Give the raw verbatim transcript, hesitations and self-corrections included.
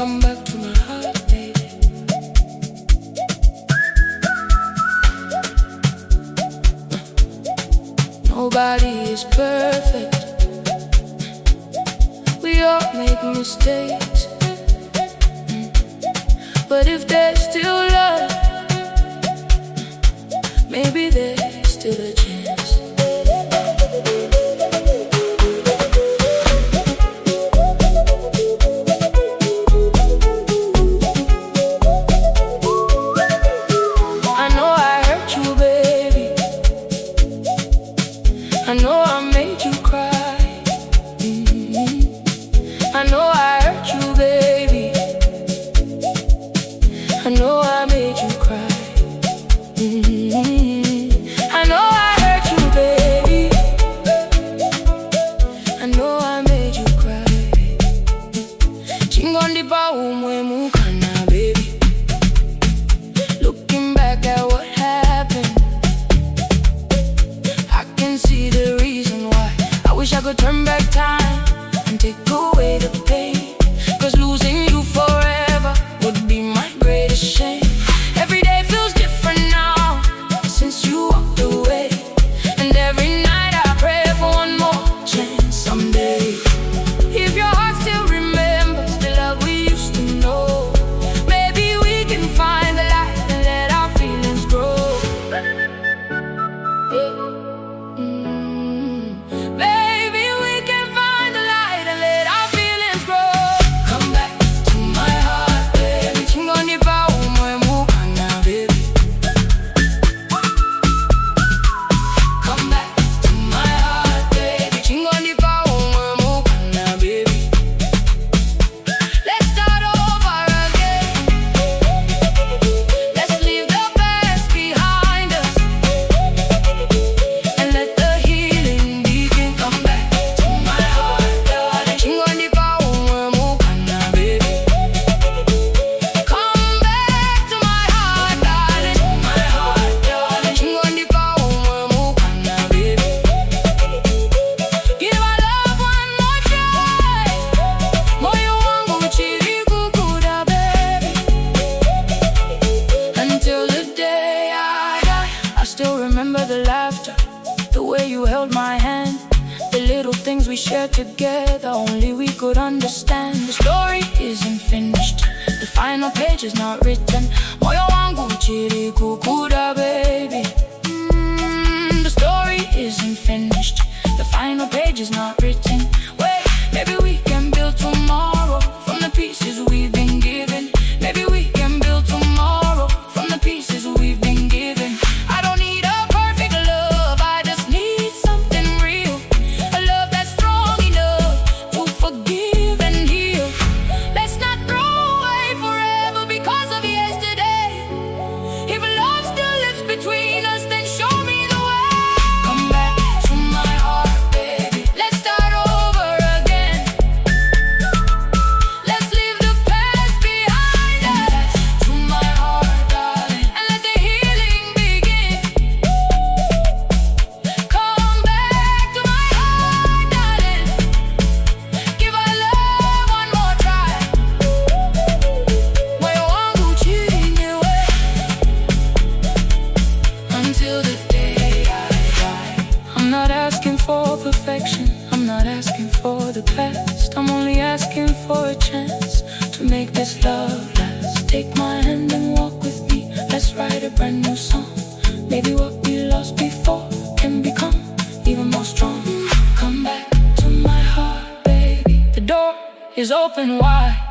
Come back to my heart, baby. Nobody is perfect. We all make mistakes, but if there's still love, maybe there's still a chance. I know I hurt you, baby. I know I made you cry. Mm-hmm. I know I hurt you, baby. I know I made you cry. Mm-hmm. I know I hurt you, baby. I know I made you cry. Chingondipa umwe mukana, baby. Looking back at what happened, I can see the reason why. I wish I could turn back time and take away the pain, 'cause losing you forever would be my greatest shame. Every day feels different now since you walked away, and every night I pray for one more chance someday. If your heart still remembers the love we used to know, maybe we can find the light and let our feelings grow. Yeah. Mm. Baby, we can find the light and let our feelings grow. Come back to my heart, baby. Chingondipa umwe mukana, baby. Come back to my heart, baby. Chingondipa umwe mukana, baby. Let's start over again. Let's leave the past behind us and let the healing begin. Come back to my heart, darling. Chingondipa umwe mukana, baby. Come back to my heart, darling. My heart, darling. Chingondipa umwe mukana, baby. Give our love one more try. Moyo wangu chiri kukuda, baby. Until the day I die, I still remember the laughter, the way you held my hand, the little things we shared together, only we could understand. The story isn't finished, the final page is not written. Moyo wangu chiri kukuda, baby. Mm, the story isn't finished, the final page is not written. Wait, maybe we can build tomorrow from the pieces we've been given. Maybe we can build tomorrow from the pieces we've been given. I don't need a perfect love, I just need something real. A love that's strong enough to forgive and heal. Let's not throw away forever because of yesterday. If love still lives between us, then show me the way. Come back to my heart, baby. Let's start over again. Let's leave the past behind us. To my heart, darling, and let the healing begin. Come back to my heart, darling. Give our love one more try. Moyo wangu chini niwe until the day I die. I'm not asking for perfection, I'm not asking for the past. I'm only asking for a chance to make this love last. Take my hand and walk with me, let's write a brand new song. Maybe what we lost before can become even more strong. Come back to my heart, baby. The door is open wide.